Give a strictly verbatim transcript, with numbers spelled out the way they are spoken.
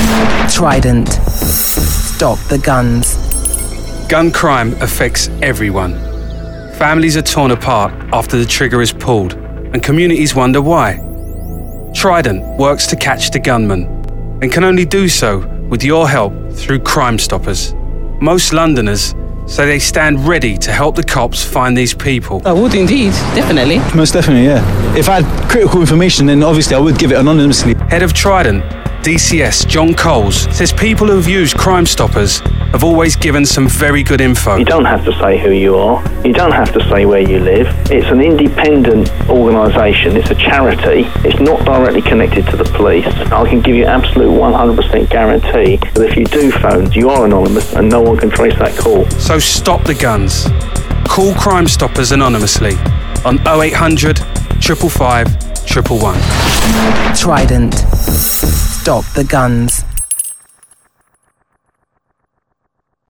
Trident. Stop the guns. Gun crime affects everyone. Families are torn apart after the trigger is pulled, and communities wonder why. Trident works to catch the gunman, and can only do so with your help through Crime Stoppers. Most Londoners say they stand ready to help the cops find these people. I would indeed, definitely. Most definitely, yeah. If I had critical information, then obviously I would give it anonymously. Head of Trident, D C S John Coles, says people who've used Crime Stoppers have always given some very good info. You don't have to say who you are. You don't have to say where you live. It's an independent organisation. It's a charity. It's not directly connected to the police. I can give you absolute one hundred percent guarantee that if you do phone, you are anonymous and no one can trace that call. So stop the guns. Call Crime Stoppers anonymously on oh eight hundred, five five five, one one one. Trident. Stop the guns.